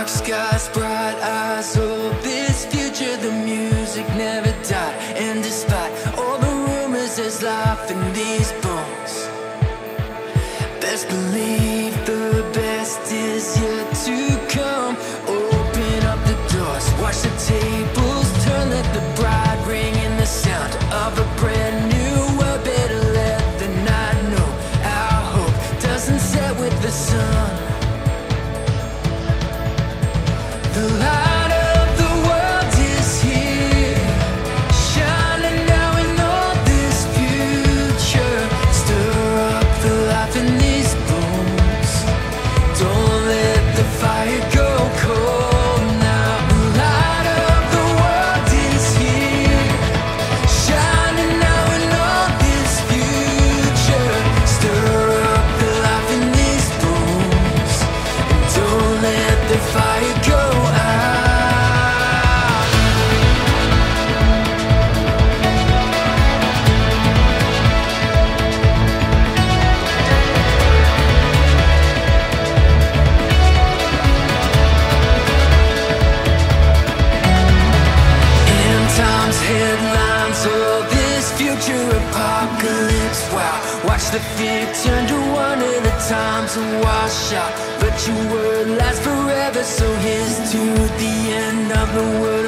dark skies, bright eyes, oh, this future, the music never died. And despite all the rumors, there's life in these bones. Best believe the best is yet to come. Open up the doors, watch the tables turn, let the bride ring in the sound of a brand new world. Better let the night know our hope doesn't set with the sun. The light of the world is here, shining now in all this future. Stir up the life in these bones. Don't let the fire go cold now. The light of the world is here, shining now in all this future. Stir up the life in these bones, and don't let the fire go out. End times headlines, oh, this future apocalypse. Wow, watch the fear turn to wonder, the times will wash out. But your word lasts forever, so here's to the end of the world.